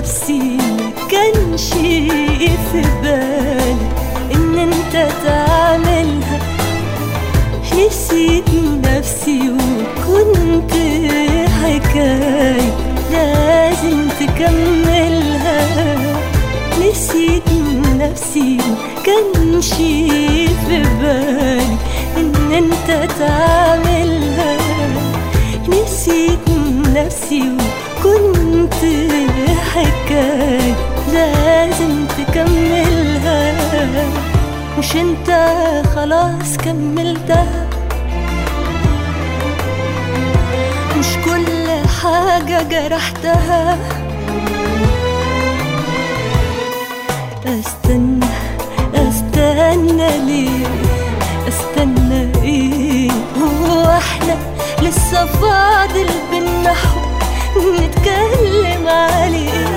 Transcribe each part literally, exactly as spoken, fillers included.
نفسي كانش في بالي ان انت تعملها. نسيت نفسي وكنت حكاية لازم تكملها. نسيت نفسي كانش في بالي ان انت تعملها. نسيت نفسي وكنت حكاية لازم تكملها. مش انت خلاص كملتها؟ مش كل حاجة جرحتها؟ استنى استنى ليه؟ استنى ايه؟ هو احنا لسه فاضل بينا حب نتكلم عليه؟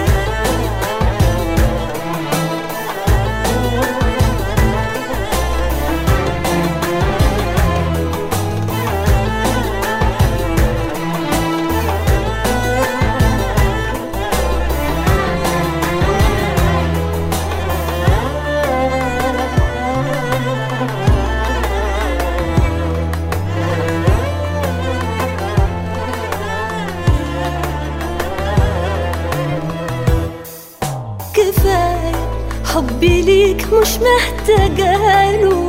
كفاية حبي ليك مش محتاجاله.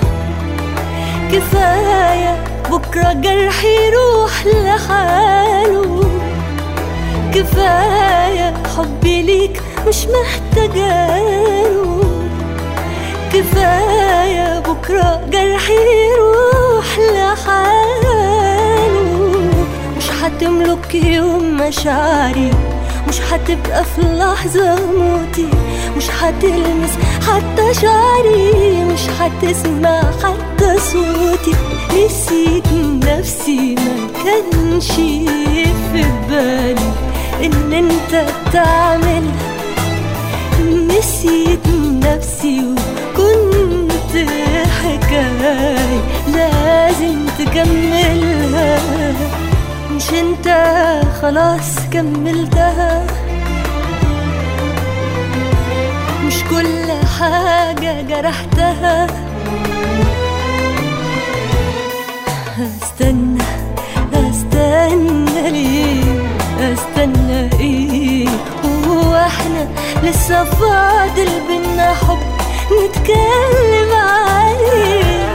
كفاية بكرة جرحي يروح لحاله. كفاية حبي ليك مش محتاجاله. كفاية بكرة جرحي يروح لحاله. مش هتملك يوم مشاعري، مش هتبقى في لحظة موتي، مش هتلمس حتى شعري، مش هتسمع حتى صوتي. نسيت نفسي ما كانش في بالي ان انت تعملها. نسيت نفسي وكنت حكاية لازم تكملها. مش انت خلاص كملتها؟ مش كل حاجة جرحتها؟ استنى استنى ليه؟ استنى ايه؟ هو احنا لسه فاضل بينا حب نتكلم عليه؟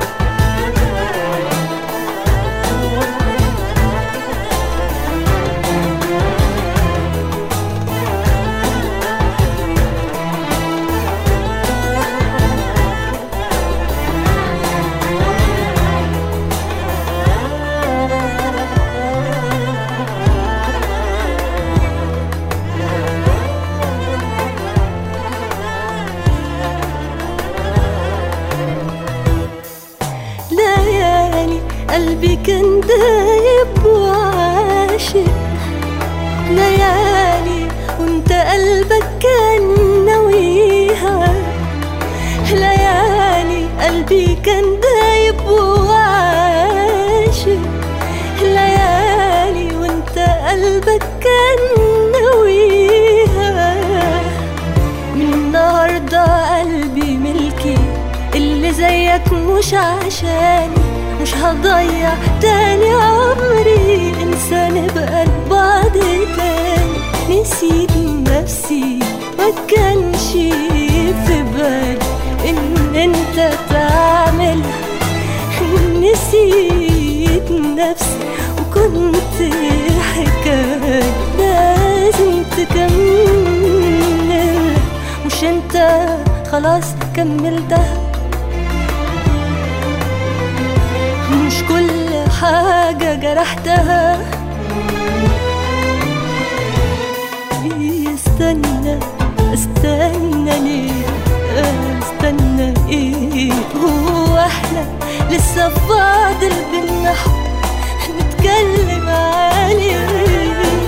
قلبي كان دايب وعاشق. ليالي وانت قلبك كان ناويها. ليالي قلبي كان دايب وعاشق. ليالي وانت قلبك كان ناويها. من النهاردة قلبي ملكي، اللي زيك مش عشاني. مش هضيع تاني عمري، انسى نبقى لبعض تاني. نسيت نفسي ما كانش في بالي ان انت تعملها. نسيت نفسي وكنت حكاية لازم تكمل. مش انت خلاص كملتها؟ مش كل حاجة جرحتها؟ استنى استنى ليه؟ استنى ايه؟ هو احنا لسه فاضل بينا حب نتكلم عليه؟